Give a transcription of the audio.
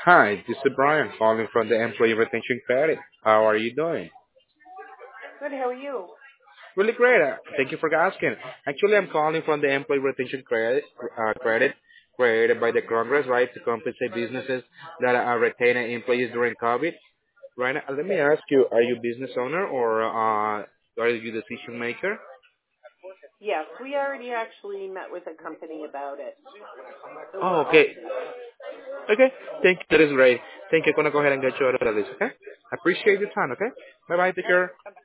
Hi, this is Brian calling from the Employee Retention Credit. How are you doing? Good. How are you? Really great. Thank you for asking. Actually, I'm calling from the Employee Retention Credit created by the Congress, right, to compensate businesses that are retaining employees during COVID. Right. Let me ask you: are you business owner or are you decision maker? Yes, we already actually met with a company about it, so we're Oh, all okay. set. Okay. Thank you. That is great. Thank you. I'm gonna go ahead and get you out of this. Okay. I appreciate your time. Okay. Bye bye. Take All right. care.